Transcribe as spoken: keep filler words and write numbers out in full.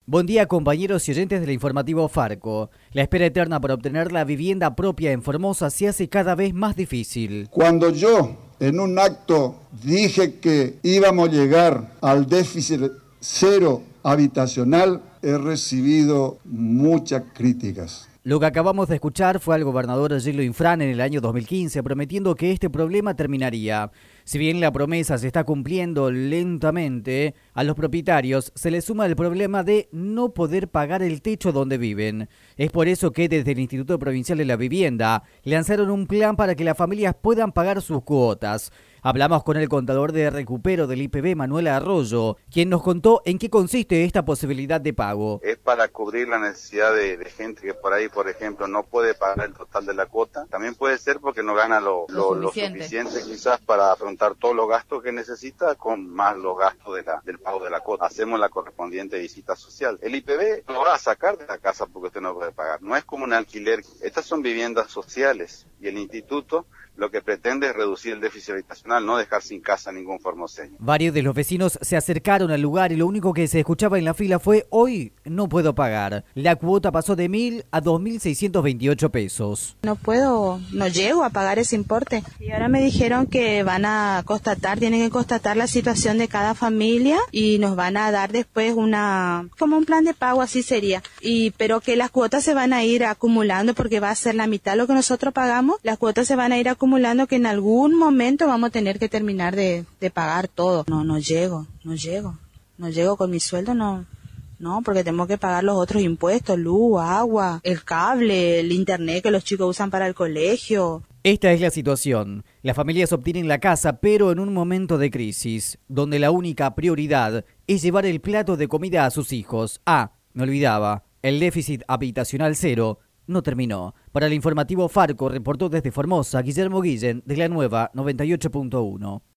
Buen día, compañeros y oyentes del informativo Farco. La espera eterna para obtener la vivienda propia en Formosa se hace cada vez más difícil. Cuando yo en un acto dije que íbamos a llegar al déficit cero habitacional, he recibido muchas críticas. Lo que acabamos de escuchar fue al gobernador Gildo Infran en el año dos mil quince prometiendo que este problema terminaría. Si bien la promesa se está cumpliendo lentamente, a los propietarios se les suma el problema de no poder pagar el techo donde viven. Es por eso que desde el Instituto Provincial de la Vivienda lanzaron un plan para que las familias puedan pagar sus cuotas. Hablamos con el contador de recupero del I P B, Manuel Arroyo, quien nos contó en qué consiste esta posibilidad de pago. Es para cubrir la necesidad de, de gente que por ahí, por ejemplo, no puede pagar el total de la cuota. También puede ser porque no gana lo, lo, lo, suficiente. lo suficiente quizás para afrontar todos los gastos que necesita con más los gastos de la, del pago de la cuota. Hacemos la correspondiente visita social. El I P B lo va a sacar de la casa porque usted no puede pagar. No es como un alquiler. Estas son viviendas sociales y el instituto lo que pretende es reducir el déficit habitacional, no dejar sin casa a ningún formoseño. Varios de los vecinos se acercaron al lugar y lo único que se escuchaba en la fila fue: hoy no puedo pagar. La cuota pasó de mil a dos mil seiscientos veintiocho pesos. No puedo, no llego a pagar ese importe. Y ahora me dijeron que van a constatar, tienen que constatar la situación de cada familia y nos van a dar después una, como un plan de pago, así sería. Y pero que las cuotas se van a ir acumulando porque va a ser la mitad lo que nosotros pagamos. Las cuotas se van a ir acumulando acumulando que en algún momento vamos a tener que terminar de, de pagar todo. No, no llego, no llego, no llego con mi sueldo, no, no, porque tengo que pagar los otros impuestos, luz, agua, el cable, el internet que los chicos usan para el colegio. Esta es la situación. Las familias obtienen la casa, pero en un momento de crisis, donde la única prioridad es llevar el plato de comida a sus hijos. Ah, me olvidaba, el déficit habitacional cero no terminó. Para el informativo Farco reportó desde Formosa Guillermo Guillén de la Nueva noventa y ocho punto uno.